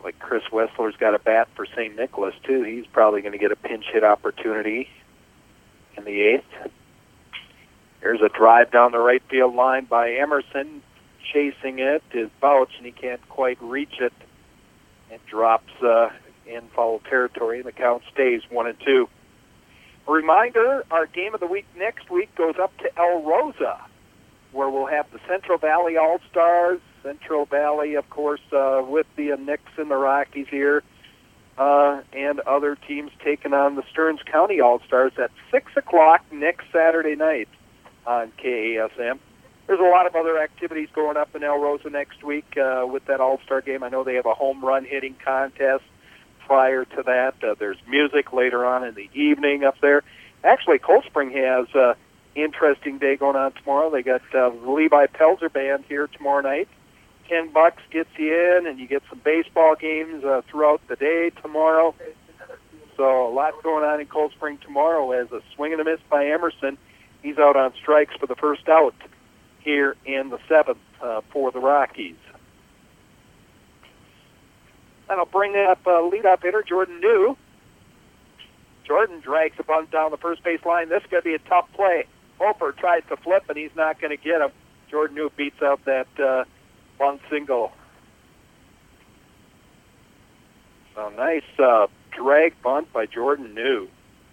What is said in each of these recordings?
Like Chris Wessler's got a bat for St. Nicholas, too. He's probably going to get a pinch hit opportunity in the 8th. Here's a drive down the right field line by Emerson. Chasing it is Bouch, and he can't quite reach it. It drops in foul territory. The count stays 1-2. A reminder, our game of the week next week goes up to El Rosa, where we'll have the Central Valley All-Stars. Central Valley, of course, with the Knicks and the Rockies here, and other teams taking on the Stearns County All-Stars at 6 o'clock next Saturday night on KASM. There's a lot of other activities going up in El Rosa next week with that All-Star game. I know they have a home run hitting contest prior to that. There's music later on in the evening up there. Actually, Cold Spring has an interesting day going on tomorrow. They got the Levi Pelzer Band here tomorrow night. $10 gets you in, and you get some baseball games throughout the day tomorrow. So a lot going on in Cold Spring tomorrow as a swing and a miss by Emerson. He's out on strikes for the first out here in the 7th for the Rockies. That'll bring up leadoff hitter Jordan New. Jordan drags a bunt down the first base line. This is going to be a tough play. Hofer tries to flip, and he's not going to get him. Jordan New beats out that bunt single. So nice drag bunt by Jordan New.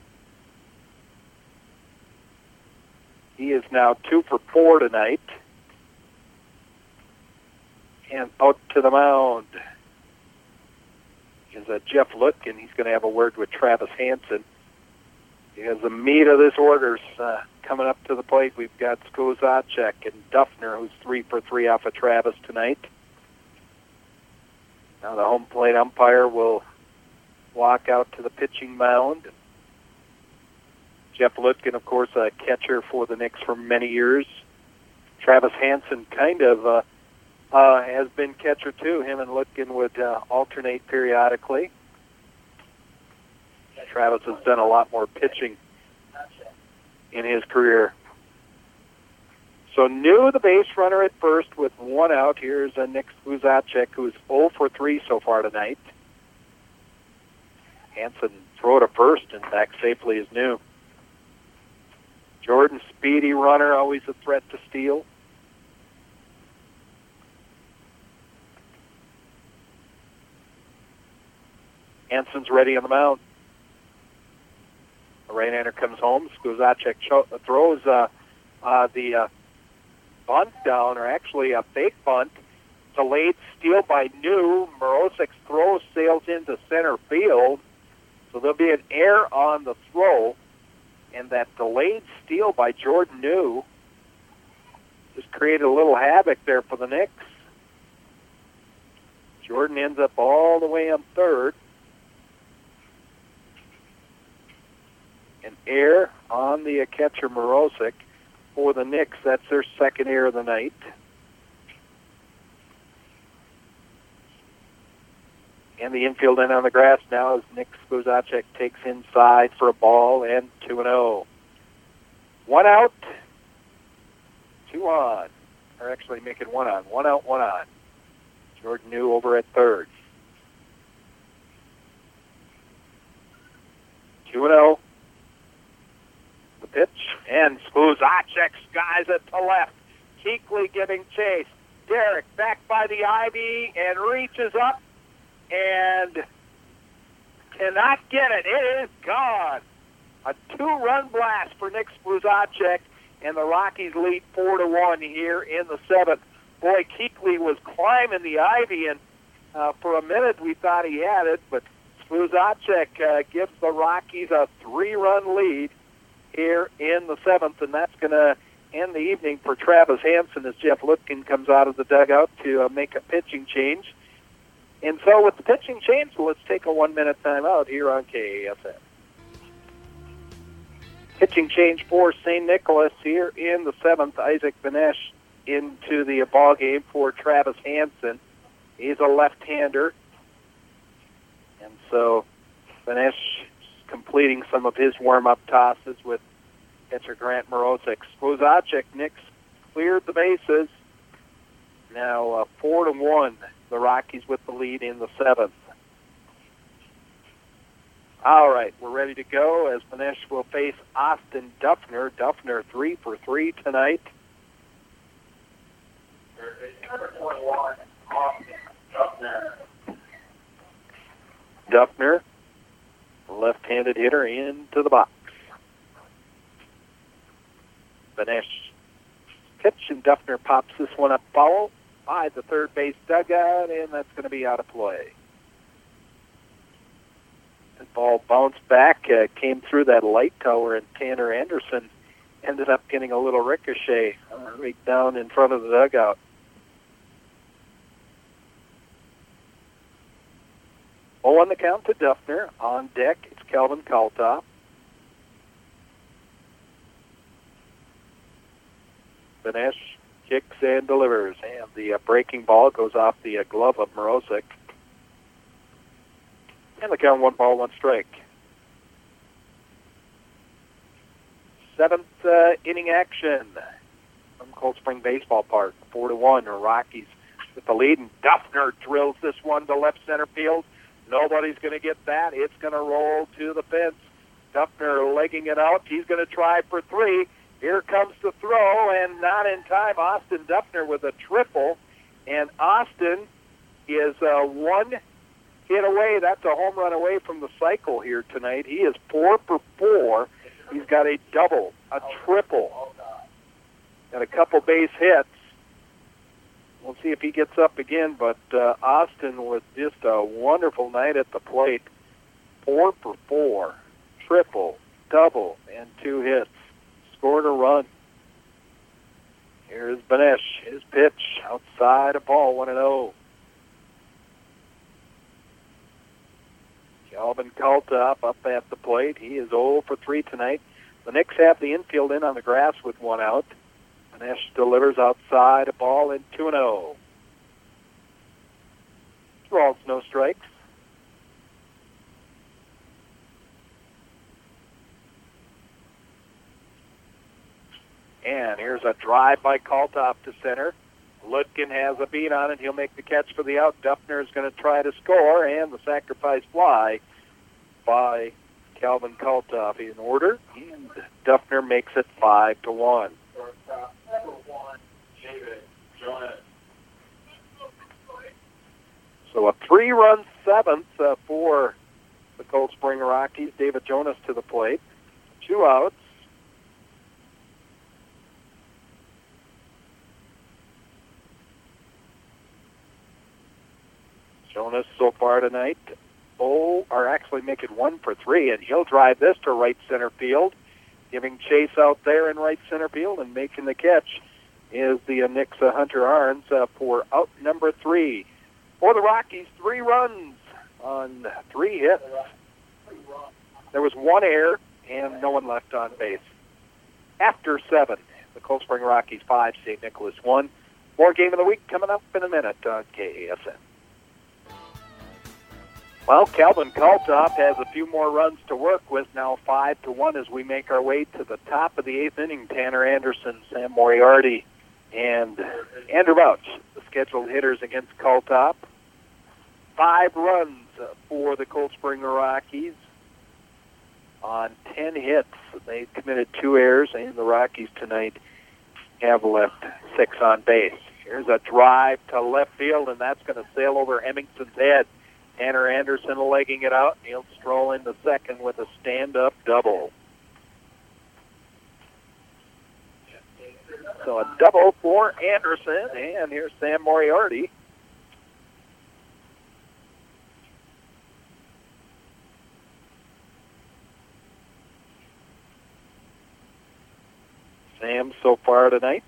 He is now 2 for 4 tonight. And out to the mound is Jeff Lutkin. He's going to have a word with Travis Hansen. Because the meat of this order's coming up to the plate. We've got Skozacek and Duffner, who's 3 for 3 off of Travis tonight. Now the home plate umpire will walk out to the pitching mound. Jeff Lutkin, of course, a catcher for the Knicks for many years. Travis Hansen kind of has been catcher too. Him and Lutkin would alternate periodically. Travis has done a lot more pitching in his career. So New, the base runner at first with 1 out. Here's Nick Skozacek, who's 0 for 3 so far tonight. Hansen throw to first and back safely is New. Jordan, speedy runner, always a threat to steal. Hansen's ready on the mound. The right-hander comes home. Skozacek throws the bunt down, or actually a fake bunt. Delayed steal by New. Morozek's throw sails into center field. So there'll be an error on the throw. And that delayed steal by Jordan New just created a little havoc there for the Knicks. Jordan ends up all the way on third. An error on the catcher Morozek for the Knicks. That's their second error of the night. And the infield in on the grass now as Nick Skozacek takes inside for a ball and 2-0. 1 out, 2 on. Or actually make it 1 on. 1 out, 1 on. Jordan New over at third. 2-0. The pitch. And Skozacek skies it to left. Keekley giving chase. Derek back by the ivy and reaches up and cannot get it. It is gone. A 2-run blast for Nick Skozacek, and the Rockies lead 4-1 here in the 7th. Boy, Keekley was climbing the ivy, and for a minute we thought he had it, but Skozacek gives the Rockies a 3-run lead here in the 7th, and that's going to end the evening for Travis Hansen as Jeff Lutkin comes out of the dugout to make a pitching change. And so with the pitching change, let's take a 1-minute timeout here on KASM. Pitching change for St. Nicholas here in the 7th. Isaac Benesh into the ball game for Travis Hansen. He's a left-hander. And so Benesh completing some of his warm-up tosses with catcher Grant Morozek. Skozacek, Nick's cleared the bases. Now 4-1 The Rockies with the lead in the 7th. All right, we're ready to go as Benesch will face Austin Duffner. Duffner 3 for 3 tonight. Number 21, Austin Duffner. Duffner, left-handed hitter, into the box. Benesch pitch, and Duffner pops this one up foul by the third base dugout, and that's going to be out of play. The ball bounced back, came through that light tower, and Tanner Anderson ended up getting a little ricochet right down in front of the dugout. On the count to Duffner. On deck, it's Calvin Kaltop. Benesch kicks and delivers, and the breaking ball goes off the glove of Mrozek. And the count 1 ball, 1 strike. 7th inning action from Cold Spring Baseball Park. 4-1, Rockies with the lead, and Duffner drills this one to left center field. Nobody's going to get that. It's going to roll to the fence. Duffner legging it out. He's going to try for 3. Here comes the throw, and not in time. Austin Duffner with a triple, and Austin is 1 hit away. That's a home run away from the cycle here tonight. He is 4 for 4. He's got a double, a triple, and a couple base hits. We'll see if he gets up again, but Austin with just a wonderful night at the plate. 4 for 4, triple, double, and 2 hits. Scored a run. Here's Benesch. His pitch outside a ball, 1-0. Calvin Kaltop up at the plate. He is 0 for 3 tonight. The Knicks have the infield in on the grass with 1 out. Benesch delivers outside a ball in 2-0. 2 balls, no strikes. And here's a drive by Kaltop to center. Lutkin has a beat on it. He'll make the catch for the out. Duffner is going to try to score, and the sacrifice fly by Calvin Kaltop in order. And Duffner makes it 5-1. So a 3-run 7th for the Cold Spring Rockies. David Jonas to the plate. 2 outs. Jonas so far tonight, make it 1 for 3, and he'll drive this to right center field, giving chase out there in right center field, and making the catch is the Nixa Hunter Arns for out number 3. For the Rockies, 3 runs on 3 hits. There was 1 error and no one left on base. After 7, the Cold Spring Rockies 5, St. Nicholas 1. More Game of the Week coming up in a minute on KASN. Well, Calvin Kaltop has a few more runs to work with, now 5-1 as we make our way to the top of the 8th inning. Tanner Anderson, Sam Moriarty, and Andrew Bouch, the scheduled hitters against Kaltop. 5 runs for the Cold Spring Rockies on 10 hits. They committed 2 errors, and the Rockies tonight have left 6 on base. Here's a drive to left field, and that's going to sail over Hemington's head. Tanner Anderson legging it out, and he'll stroll into second with a stand-up double. So a double for Anderson, and here's Sam Moriarty. Sam so far tonight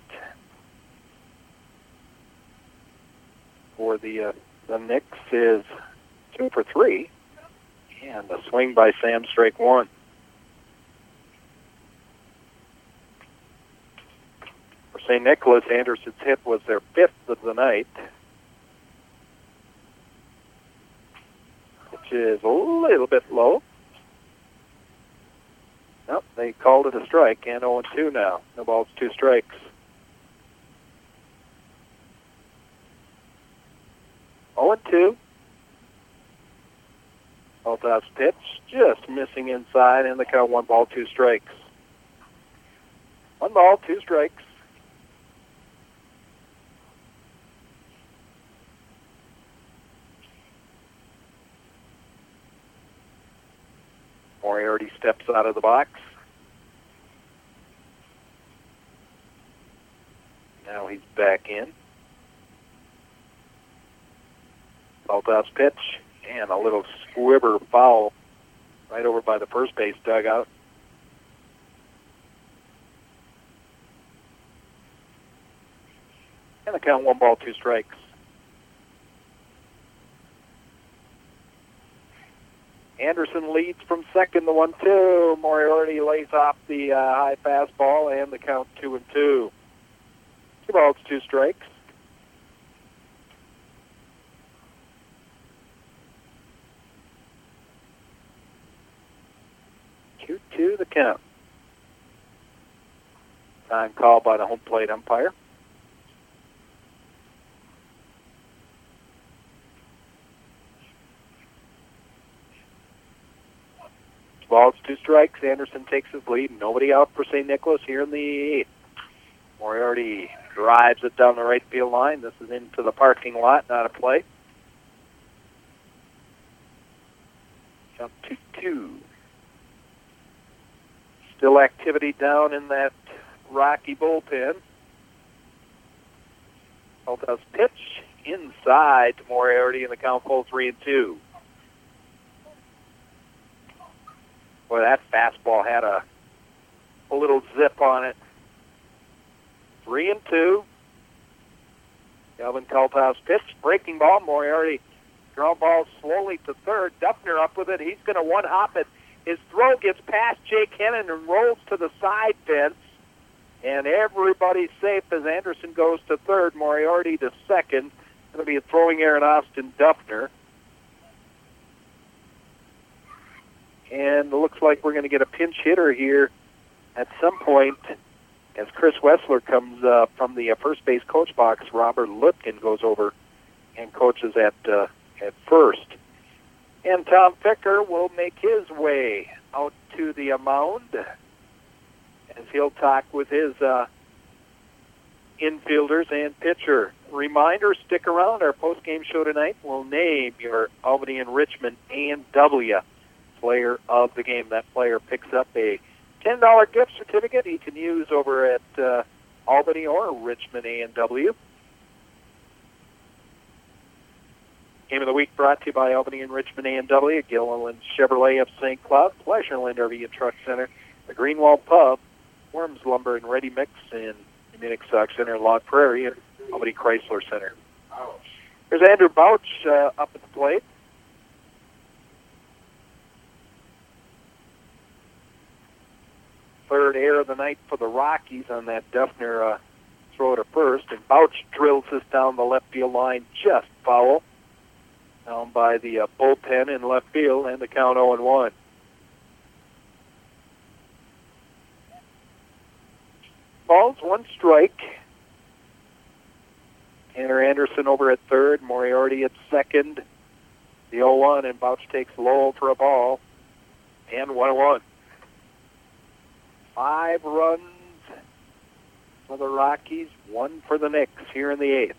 for the Knicks is 2 for 3, and a swing by Sam, strike 1. For St. Nicholas, Anderson's hit was their 5th of the night, which is a little bit low. Nope, they called it a strike, and 0-2 now. No balls, 2 strikes. 2. Kaltoff's pitch just missing inside, and the count 1 ball, 2 strikes. 1 ball, 2 strikes. Moriarty steps out of the box. Now he's back in. Kaltoff's pitch, and a little squibber foul right over by the first base dugout. And the count 1 ball, 2 strikes. Anderson leads from second, the 1-2. Moriarty lays off the high fastball, and the count 2-2. 2 balls, 2 strikes. To the count. Time called by the home plate umpire. Balls, 2 strikes. Anderson takes his lead. Nobody out for St. Nicholas here in the 8th. Moriarty drives it down the right field line. This is into the parking lot, not a play. Count 2-2. Still activity down in that Rocky bullpen. Kaltoff's pitch inside to Moriarty, and the count full 3-2. Boy, that fastball had a little zip on it. 3-2. Kelvin Kaltoff's pitch, breaking ball. Moriarty ground ball slowly to third. Duffner up with it. He's going to one-hop it. His throw gets past Jake Hennon and rolls to the side fence. And everybody's safe as Anderson goes to third. Moriarty to second. Going to be a throwing error in Austin Duffner. And it looks like we're going to get a pinch hitter here at some point as Chris Wessler comes from the first base coach box. Robert Lutkin goes over and coaches at first. And Tom Ficker will make his way out to the mound as he'll talk with his infielders and pitcher. Reminder, stick around. Our post-game show tonight will name your Albany and Richmond A&W player of the game. That player picks up a $10 gift certificate he can use over at Albany or Richmond A&W. Game of the Week brought to you by Albany and Richmond A&W, Gilliland Chevrolet of St. Cloud, Fleischerland RV and Truck Center, the Greenwald Pub, Worms Lumber and Ready Mix, and Munich Stock Center, Log Prairie, and Albany Chrysler Center. There's Andrew Bouch up at the plate. Third error of the night for the Rockies on that Duffner throw to first, and Bouch drills this down the left field line, just foul. Down by the bullpen in left field, and the count 0-1. Balls, 1 strike. Tanner Anderson over at third, Moriarty at second. The 0-1, and Bouch takes Lowell for a ball, and 1-1. 5 runs for the Rockies, 1 for the Knicks here in the 8th.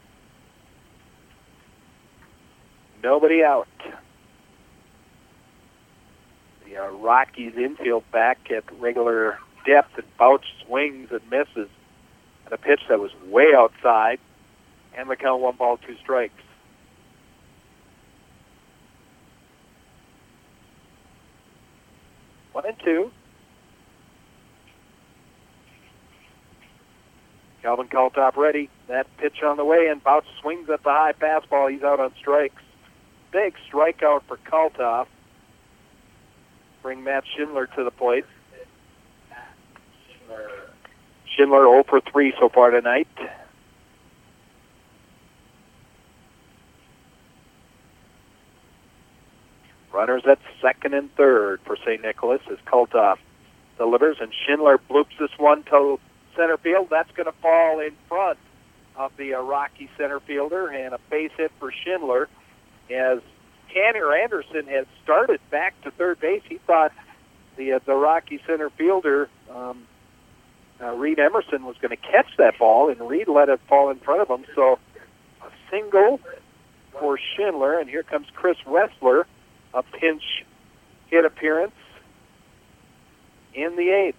Nobody out. The Rockies infield back at regular depth, and Bouch swings and misses at a pitch that was way outside, and the count 1 ball, 2 strikes. One and two. Calvin Kaltoff ready. That pitch on the way, and Bouch swings at the high fastball. He's out on strikes. Big strikeout for Kaltoff. Bring Matt Schindler to the plate. Schindler 0 for 3 so far tonight. Runners at second and third for St. Nicholas as Kaltoff delivers, and Schindler bloops this one to center field. That's going to fall in front of the Rocky center fielder, and a base hit for Schindler. as Tanner Anderson had started back to third base. He thought the Rocky center fielder, Reed Emerson, was going to catch that ball, and Reed let it fall in front of him. So a single for Schindler, and here comes Chris Wessler, a pinch hit appearance in the eighth.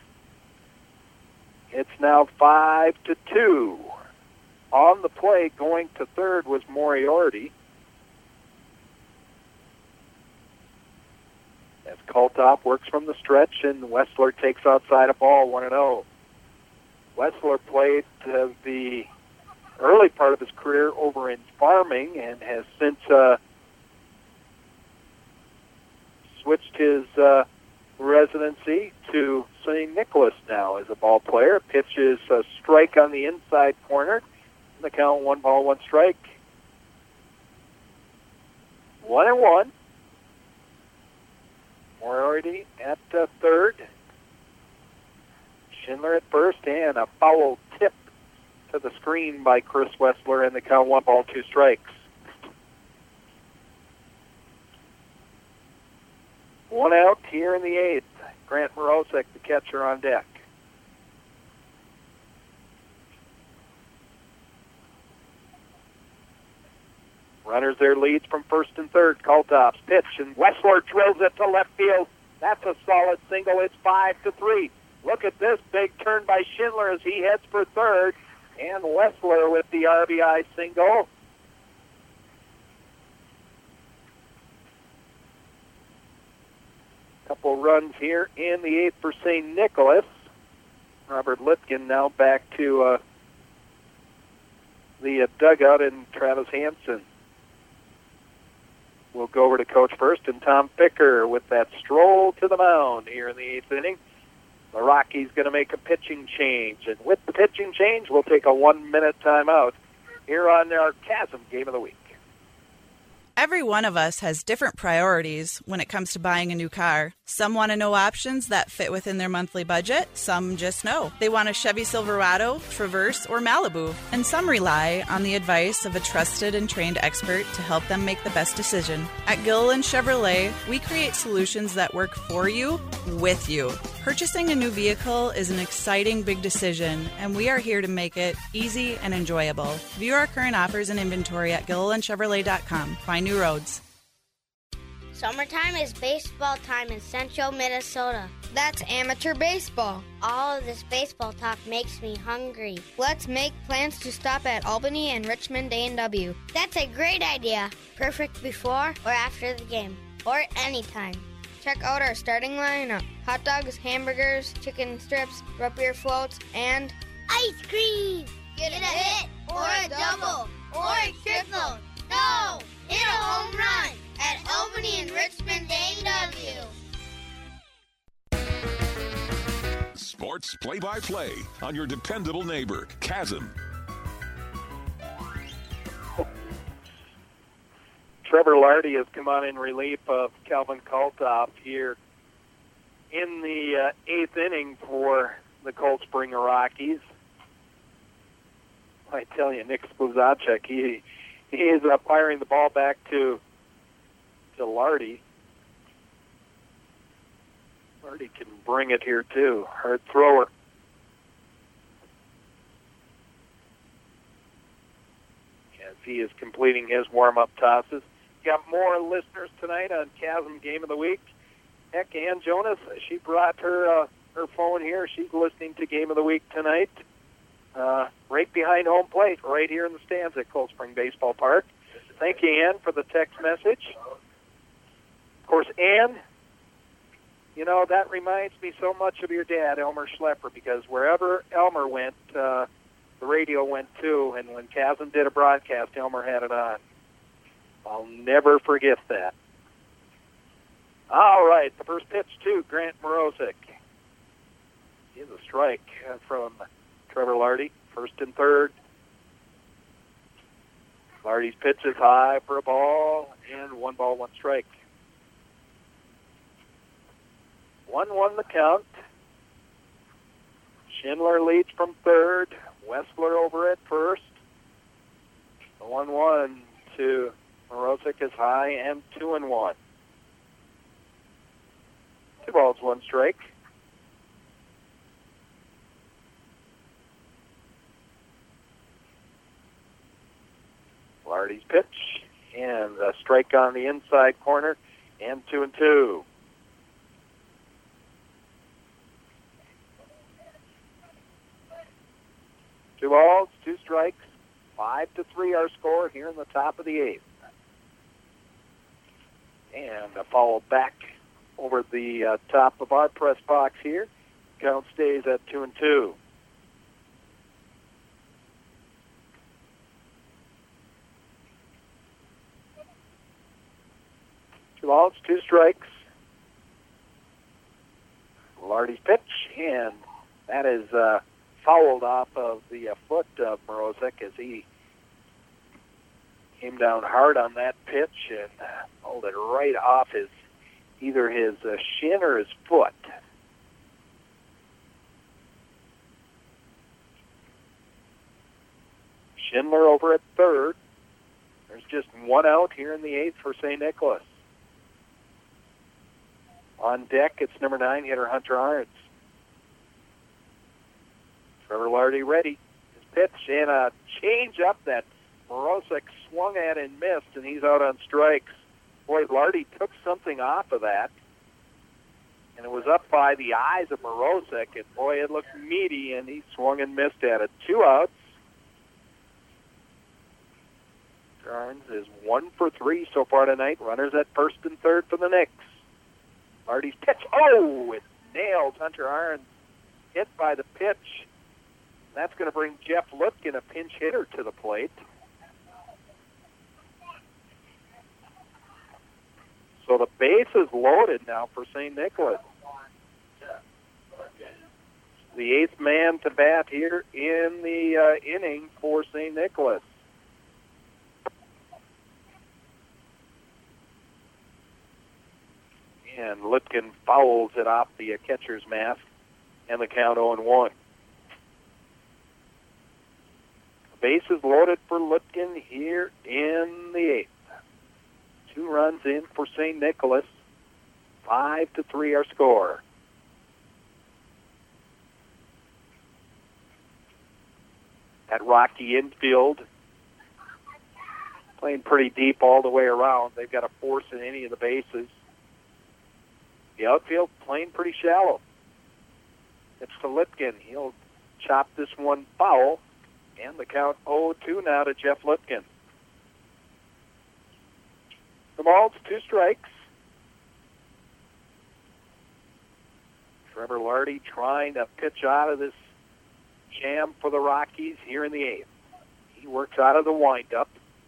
It's now 5-2. On the play, going to third, was Moriarty. As Kaltop works from the stretch, and Wessler takes outside a ball, 1-0. Wessler played the early part of his career over in farming and has since switched his residency to St. Nicholas now as a ball player. Pitch is a strike on the inside corner. The count, 1-1 strike. 1-1. Moriarty at third. Schindler at first, and a foul tip to the screen by Chris Wessler, and the count, 1-2 strikes. One out here in the eighth. Grant Morozek, the catcher, on deck. Runners their leads from first and third. Kaltop's pitch, and Wessler drills it to left field. That's a solid single. It's 5-3. Look at this big turn by Schindler as he heads for third, and Wessler with the RBI single. Couple runs here in the eighth for St. Nicholas. Robert Lipkin now back to the dugout, and Travis Hansen will go over to coach first, and Tom Ficker with that stroll to the mound here in the eighth inning. The Rockies going to make a pitching change, and with the pitching change, we'll take a 1-minute timeout here on our Chasm Game of the Week. Every one of us has different priorities when it comes to buying a new car. Some want to know options that fit within their monthly budget. Some just know. They want a Chevy Silverado, Traverse, or Malibu. And some rely on the advice of a trusted and trained expert to help them make the best decision. At Gilliland Chevrolet, we create solutions that work for you, with you. Purchasing a new vehicle is an exciting big decision, and we are here to make it easy and enjoyable. View our current offers and inventory at GillilandChevrolet.com. Find new roads. Summertime is baseball time in central Minnesota. That's amateur baseball. All of this baseball talk makes me hungry. Let's make plans to stop at Albany and Richmond A&W. That's a great idea. Perfect before or after the game, or anytime. Check out our starting lineup. Hot dogs, hamburgers, chicken strips, root beer floats, and ice cream! Get a hit, or a double, or a triple. No! Hit a home run at Albany and Richmond A&W. Sports play-by-play on your dependable neighbor, Chasm. Trevor Lardy has come on in relief of Calvin Kaltop here in the eighth inning for the Cold Spring Rockies. I tell you, Nick Spuzacek, he is firing the ball back to Lardy. Lardy can bring it here, too. Hard thrower. As he is completing his warm-up tosses. Got more listeners tonight on Chasm Game of the Week. Heck, Ann Jonas, she brought her phone here. She's listening to Game of the Week tonight. Right behind home plate, right here in the stands at Cold Spring Baseball Park. Thank you, Ann, for the text message. Of course, Ann, you know, that reminds me so much of your dad, Elmer Schlepper, because wherever Elmer went, the radio went too, and when Chasm did a broadcast, Elmer had it on. I'll never forget that. All right, the first pitch to Grant Morozek. Here's a strike from Trevor Lardy, first and third. Lardy's pitch is high for a ball, and 1-1 strike. 1-1 the count. Schindler leads from third. Wessler over at first. The 1-1 to Morozek is high and 2-1. 2 balls, 1 strike. Lardy's pitch, and a strike on the inside corner, and 2-2. Two balls, 2 strikes, 5-3 our score here in the top of the 8th. And a foul back over the top of our press box here. Count stays at 2-2. Two balls, 2 strikes. Lardy's pitch, and that is fouled off of the foot of Morozek as he came down hard on that pitch and pulled it right off either his shin or his foot. Schindler over at third. There's just 1 out here in the 8th for St. Nicholas. On deck, it's number 9 hitter Hunter Arns. Trevor Lardy ready. His pitch and a change up that Morozek swung at and missed, and he's out on strikes. Boy, Lardy took something off of that, and it was up by the eyes of Morozek, and boy, it looked meaty, and he swung and missed at it. 2 outs. Arns is 1 for 3 so far tonight. Runners at first and third for the Knicks. Lardy's pitch. Oh, it nails Hunter Arns. Hit by the pitch. That's going to bring Jeff Lutkin, a pinch hitter, to the plate. So the base is loaded now for St. Nicholas. The 8th man to bat here in the inning for St. Nicholas. And Lutkin fouls it off the catcher's mask, and the count 0-1. Base is loaded for Lutkin here in the 8th. 2 runs in for St. Nicholas. 5-3 our score. At Rocky infield, playing pretty deep all the way around. They've got to force in any of the bases. The outfield playing pretty shallow. It's to Lutkin. He'll chop this one foul, and the count 0-2 now to Jeff Lutkin. The balls, 2 strikes. Trevor Lardy trying to pitch out of this jam for the Rockies here in the 8th. He works out of the windup.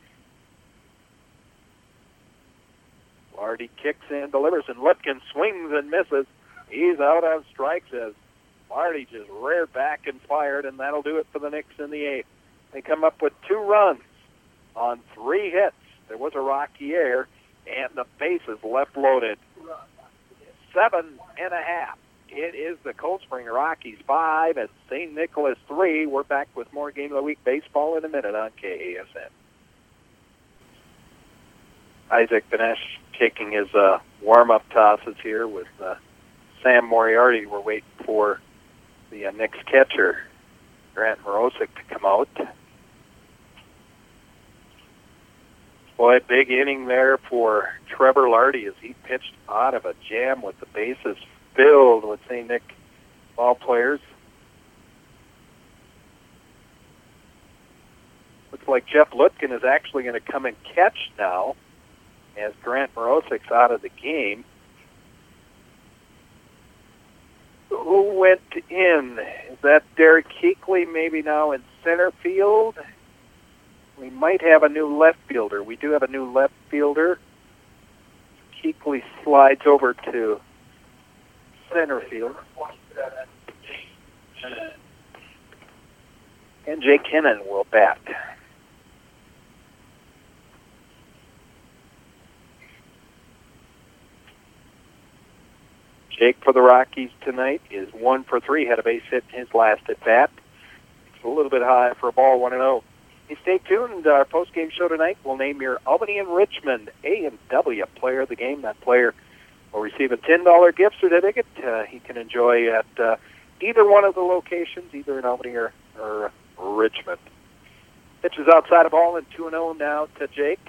Lardy kicks and delivers, and Lutkin swings and misses. He's out on strikes as Lardy just reared back and fired, and that'll do it for the Knicks in the 8th. They come up with 2 runs on 3 hits. There was a Rocky error, and the base is left loaded. 7.5. It is the Cold Spring Rockies 5 and St. Nicholas 3. We're back with more Game of the Week baseball in a minute on KASN. Isaac Benesh taking his warm-up tosses here with Sam Moriarty. We're waiting for the Knicks catcher, Grant Morozek, to come out. Boy, big inning there for Trevor Lardy as he pitched out of a jam with the bases filled with St. Nick ball players. Looks like Jeff Lutkin is actually going to come and catch now as Grant Morozek's out of the game. Who went in? Is that Derek Keekley maybe now in center field? We might have a new left fielder. We do have a new left fielder. Keekley slides over to center field. And Jake Hennon will bat. Jake for the Rockies tonight is 1 for 3. Had a base hit in his last at bat. It's a little bit high for a ball, 1-0. You stay tuned. Our post-game show tonight will name your Albany and Richmond A&W Player of the Game. That player will receive a $10 gift certificate he can enjoy at either one of the locations, either in Albany or Richmond. Pitch is outside of ball and 2-0 now to Jake.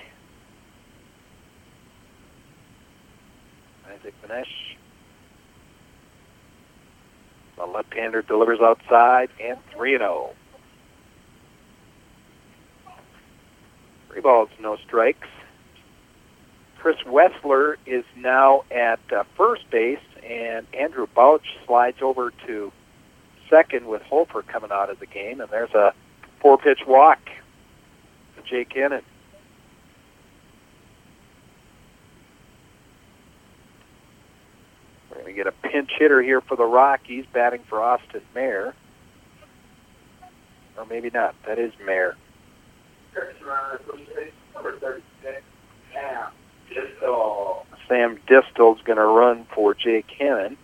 Isaac Benesh. The left-hander delivers outside and 3-0. 3 balls, no strikes. Chris Wessler is now at first base, and Andrew Bouch slides over to second with Hofer coming out of the game, and there's a 4-pitch walk to Jake Hennon. We're going to get a pinch hitter here for the Rockies, batting for Austin Mayer. Or maybe not. That is Mayer. Sam Distel's going to run for Jake Hennon.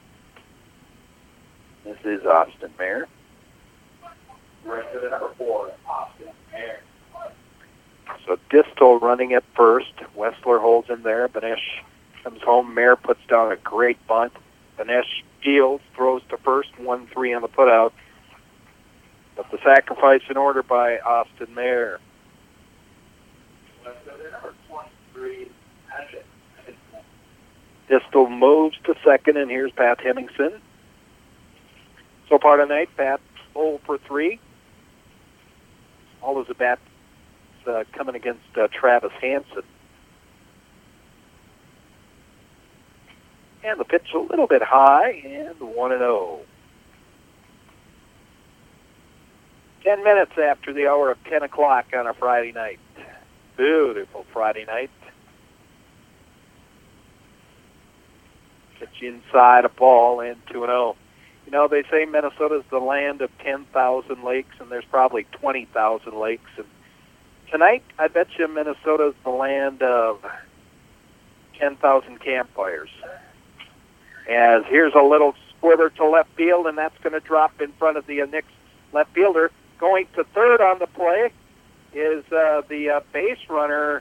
This is Austin Mayer. So Distel running at first. Wessler holds him there. Benesh comes home. Mayer puts down a great bunt. Benesh fields, throws to first, 1-3 on the putout. But the sacrifice in order by Austin Mayer. Distel moves to second, and here's Pat Hemmingson. So far tonight, Pat 0 for 3. All of the bats coming against Travis Hansen. And the pitch a little bit high, and 1-0. 10 minutes after the hour of 10 o'clock on a Friday night. Beautiful Friday night. Pitch inside a ball and 2-0. You know, they say Minnesota's the land of 10,000 lakes, and there's probably 20,000 lakes. And tonight, I bet you Minnesota's the land of 10,000 campfires. As here's a little splitter to left field, and that's going to drop in front of the Knicks left fielder. Going to third on the play is the base runner,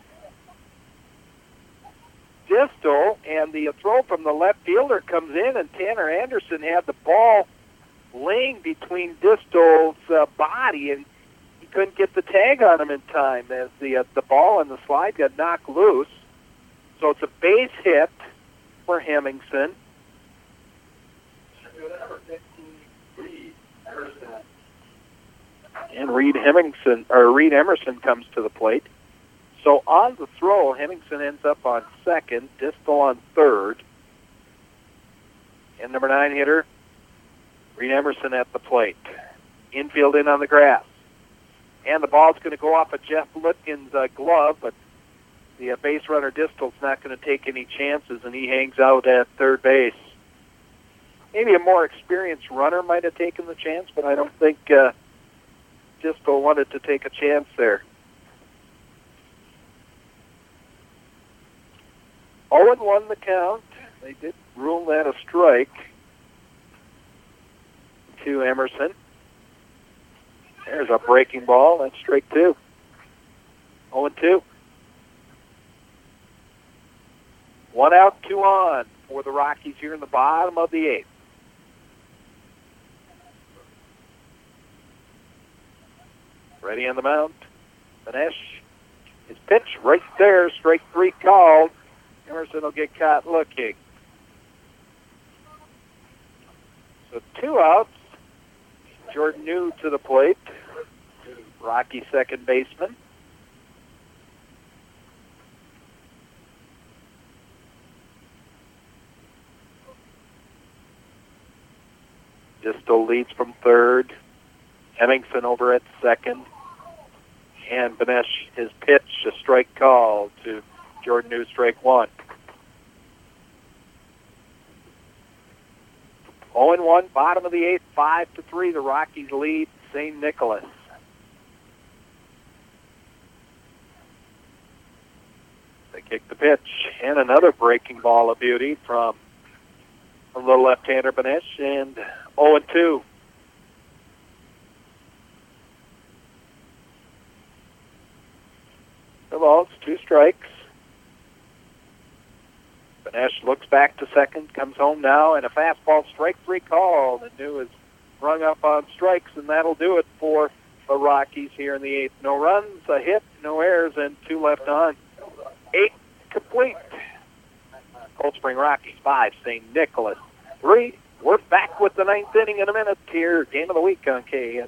Distel, and the throw from the left fielder comes in, and Tanner Anderson had the ball laying between Distel's body, and he couldn't get the tag on him in time as the ball and the slide got knocked loose. So it's a base hit for Hemmingson. And Reed Emerson comes to the plate. So on the throw, Hemmingson ends up on second, Distel on third. And number 9 hitter, Reed Emerson at the plate. Infield in on the grass. And the ball's going to go off of Jeff Lutkin's glove, but the base runner Distel's not going to take any chances, and he hangs out at third base. Maybe a more experienced runner might have taken the chance, but I don't think Distel wanted to take a chance there. 0-1 the count. They did rule that a strike to Emerson. There's a breaking ball. That's strike 2. 0-2. 1 out, 2 on for the Rockies here in the bottom of the 8th. Ready on the mound. Benesh. His pitch right there. Strike 3 called. Emerson will get caught looking. So 2 outs. Jordan New to the plate. Rocky second baseman. Distel leads from third. Hemmingson over at second. And Benesh, his pitch, a strike call to Jordan New, strike 1. 0-1, bottom of the 8th, 5-3. The Rockies lead St. Nicholas. They kick the pitch, and another breaking ball of beauty from a little left-hander Benesh, and 0-2. 2 strikes. Benesh looks back to second, comes home now, and a fastball strike 3 call. The new is rung up on strikes, and that'll do it for the Rockies here in the 8th. No runs, a hit, no errors, and 2 left on. 8 complete. Cold Spring Rockies 5, St. Nicholas 3. We're back with the 9th inning in a minute here. Game of the week on KSM.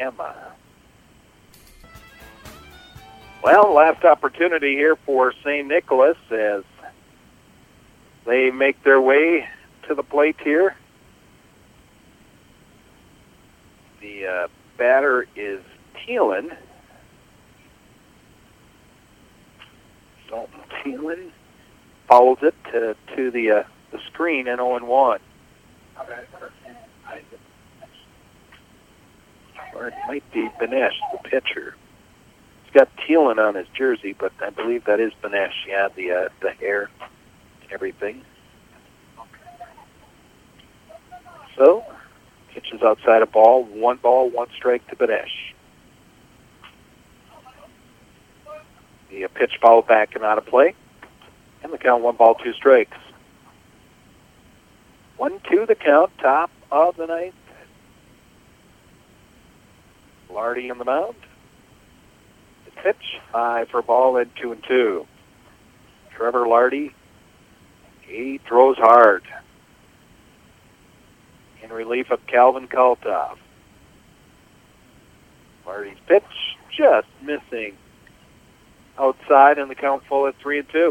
Well, last opportunity here for St. Nicholas as they make their way to the plate here. The batter is Thielen. Dalton Thielen follows it to the screen and 0-1. Or it might be Benesh, the pitcher. He's got Thielen on his jersey, but I believe that is Benesh. Yeah, the hair and everything. So, pitches outside a ball, 1 strike to Benesh. The pitch fouled back and out of play. And the count 1 2 strikes. 1-2 the count, top of the 9th. Lardy on the mound. The pitch, high for ball and 2-2. Trevor Lardy, he throws hard. In relief of Calvin Kaltoff. Lardy's pitch just missing outside, and the count full at 3-2.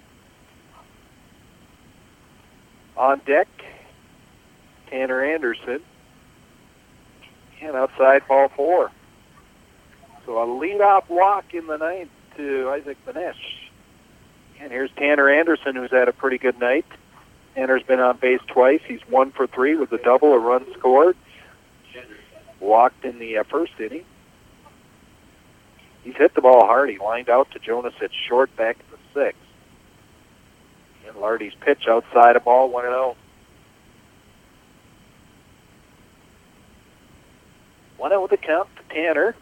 On deck, Tanner Anderson. And outside, ball 4. So a leadoff walk in the 9th to Isaac Benesh. And here's Tanner Anderson, who's had a pretty good night. Tanner's been on base twice. He's 1 for 3 with a double, a run scored. Walked in the first inning. He's hit the ball hard. He lined out to Jonas at short back in the 6th. And Lardy's pitch outside a ball, 1-0. 1-0 the count to Tanner.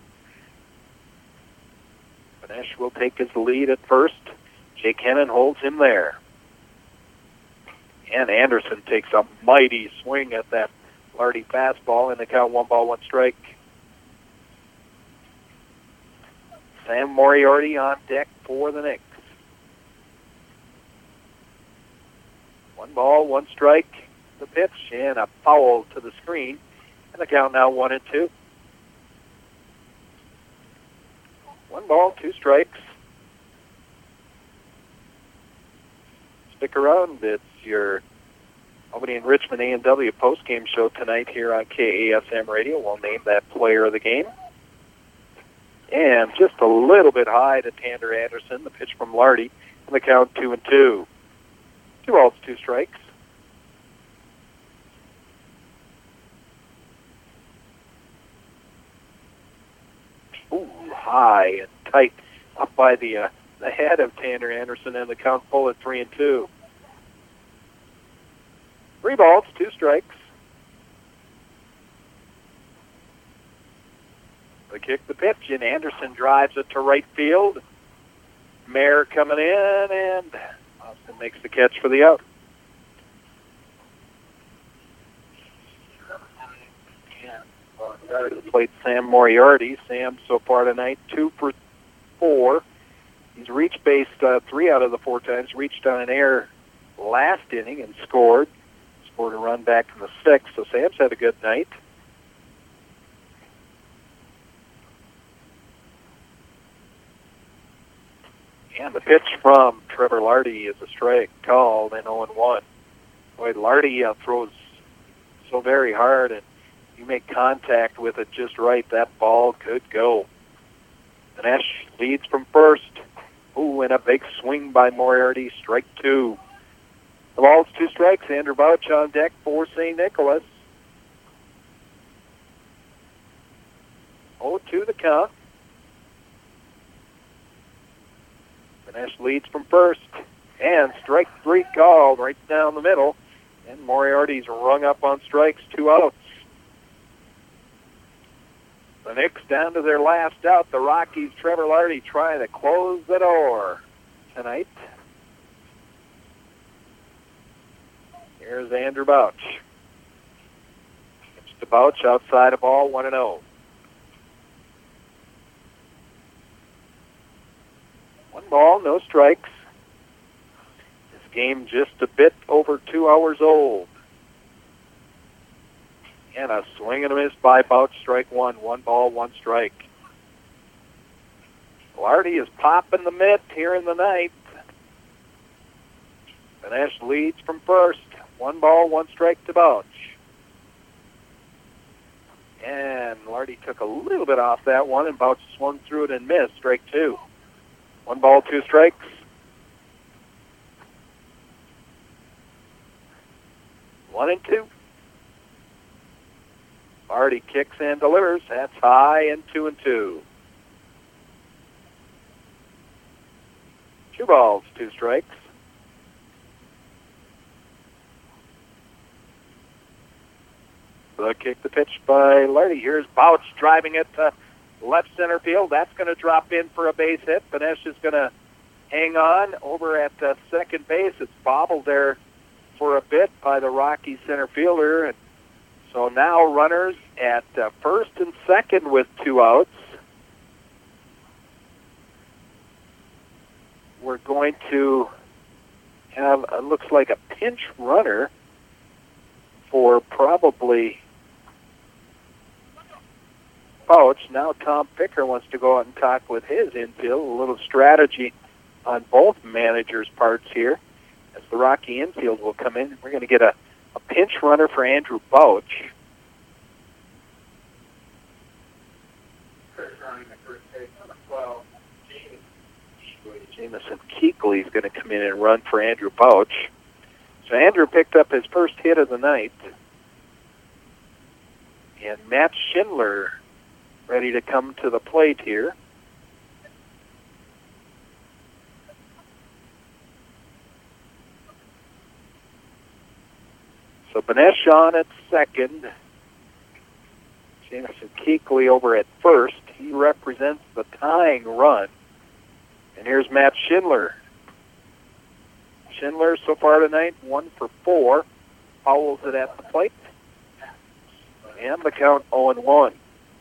Benesh will take his lead at first. Jake Hennon holds him there. And Anderson takes a mighty swing at that Lardy fastball, and the count 1 strike. Sam Moriarty on deck for the Knicks. 1 strike, the pitch, and a foul to the screen. And the count now 1-2. 1 2 strikes. Stick around. It's your Albany and Richmond A&W postgame show tonight here on KASM Radio. We'll name that player of the game. And just a little bit high to Tanner Anderson, the pitch from Lardy, and the count 2-2. 2 balls, 2 strikes. Ooh, high and tight up by the head of Tanner Anderson, and the count full at 3-2. 3 balls, 2 strikes. The kick, the pitch, and Anderson drives it to right field. Mayer coming in, and Austin makes the catch for the out. Played Sam Moriarty. Sam so far tonight 2 for 4. He's reached base 3 out of the 4 times. Reached on an error last inning and scored. Scored a run back in the 6th. So Sam's had a good night. And the pitch from Trevor Lardy is a strike called, and 0-1. Boy, Lardy throws so very hard, and you make contact with it just right, that ball could go. Benesh leads from first. Ooh, and a big swing by Moriarty, strike 2. The ball's 2 strikes. Andrew Bouch on deck for St. Nicholas. 0-2 the count. Benesh leads from first. And strike 3 called right down the middle. And Moriarty's rung up on strikes, 2 outs. The Knicks down to their last out. The Rockies, Trevor Lardy, trying to close the door tonight. Here's Andrew Bouch. It's to Bouch outside of ball, 1-0. 1 ball, no strikes. This game just a bit over 2 hours old. And a swing and a miss by Bouch, strike 1. 1 ball, 1 strike. Lardy is popping the mitt here in the ninth. Benesh leads from first. 1 ball, 1 strike to Bouch. And Lardy took a little bit off that one, and Bouch swung through it and missed, strike 2. 1 ball, 2 strikes. One and 2. Lardy kicks and delivers. That's high, and 2-2. 2 balls, 2 strikes. The kick, the pitch by Lardy. Here's Bouch driving it to left center field. That's going to drop in for a base hit. Benesh is going to hang on over at second base. It's bobbled there for a bit by the Rockies center fielder. And so now runners at first and second with 2 outs. We're going to have, looks like a pinch runner for probably Bouch. Now Tom Picker wants to go out and talk with his infield. A little strategy on both managers' parts here as the Rocky infield will come in. We're going to get a pinch runner for Andrew Bouch. Jamison Keekley is going to come in and run for Andrew Bouch. So Andrew picked up his first hit of the night. And Matt Schindler ready to come to the plate here. So Benesh on at second. Jamison Keekley over at first. He represents the tying run. And here's Matt Schindler. Schindler so far tonight, 1 for 4. Fouls it at the plate. And the count 0-1.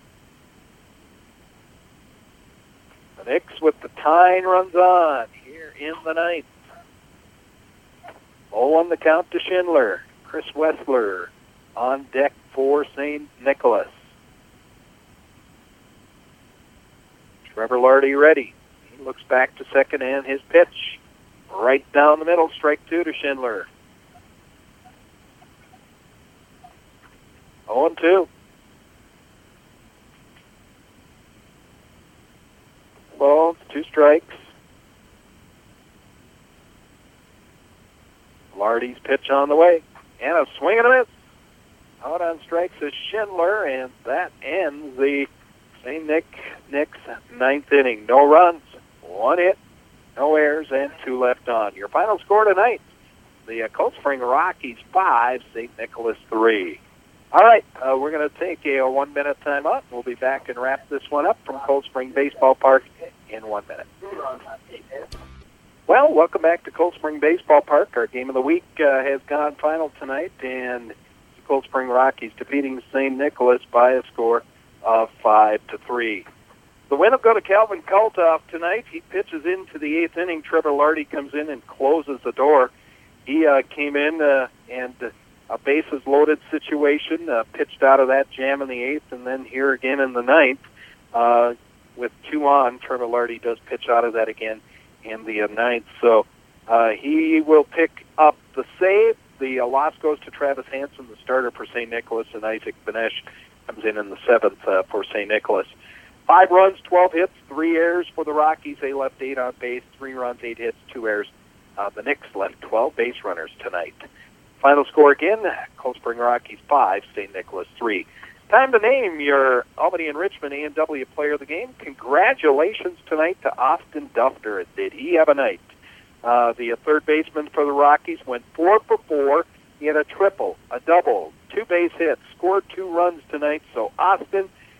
The Knicks with the tying runs on here in the ninth. 0-1 the count to Schindler. Chris Wessler on deck for St. Nicholas. Trevor Lardy ready. He looks back to second and his pitch. Right down the middle, strike 2 to Schindler. 0-2. Balls, 2 strikes. Lardy's pitch on the way. And a swing and a miss. Out on strikes is Schindler, and that ends the St. Nick's ninth inning. No runs, 1 hit, no errors, and 2 left on. Your final score tonight, the Cold Spring Rockies 5, St. Nicholas 3. All right, we're going to take a 1-minute timeout. We'll be back and wrap this one up from Cold Spring Baseball Park in 1 minute. Well, welcome back to Cold Spring Baseball Park. Our game of the week has gone final tonight, and the Cold Spring Rockies defeating St. Nicholas by a score of 5-3. The win will go to Calvin Kaltoff tonight. He pitches into the 8th inning. Trevor Lardy comes in and closes the door. He came in and a bases-loaded situation, pitched out of that jam in the 8th, and then here again in the 9th. With 2 on, Trevor Lardy does pitch out of that again in the 9th. So he will pick up the save. The loss goes to Travis Hansen, the starter for St. Nicholas, and Isaac Benesh comes in the 7th for St. Nicholas. 5 runs, 12 hits, 3 errors for the Rockies. They left 8 on base, 3 runs, 8 hits, 2 errors. The Knicks left 12 base runners tonight. Final score again, Cold Spring Rockies 5, St. Nicholas 3. Time to name your Albany and Richmond A&W player of the game. Congratulations tonight to Austin Duffner. Did he have a night? The third baseman for the Rockies went 4 for 4. He had a triple, a double, 2 base hits, scored 2 runs tonight. So Austin,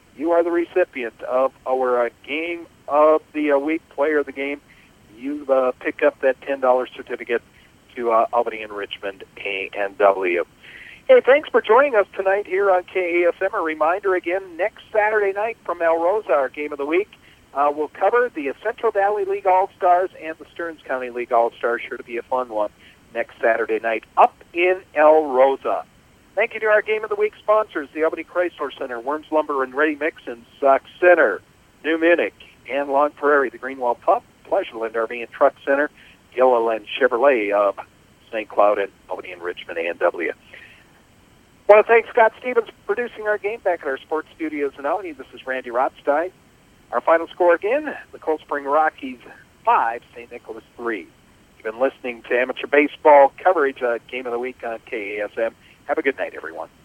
you are the recipient of our Game of the Week, Player of the Game. You pick up that $10 certificate to Albany and Richmond A&W. Hey, thanks for joining us tonight here on KASM. A reminder again, next Saturday night from El Rosa, our Game of the Week, we'll cover the Central Valley League All-Stars and the Stearns County League All-Stars. Sure to be a fun one next Saturday night up in El Rosa. Thank you to our Game of the Week sponsors, the Albany Chrysler Center, Worms Lumber and Ready Mix, and Sauk Center, New Munich, and Long Prairie, the Greenwald Pub, Pleasureland RV and Truck Center, Gilliland Chevrolet of St. Cloud, and Albany and Richmond A&W. I want to thank Scott Stevens for producing our game back at our sports studios in Albany. This is Randy Rothstein. Our final score again, the Cold Spring Rockies 5, St. Nicholas 3. You've been listening to amateur baseball coverage, Game of the Week on KASM. Have a good night, everyone.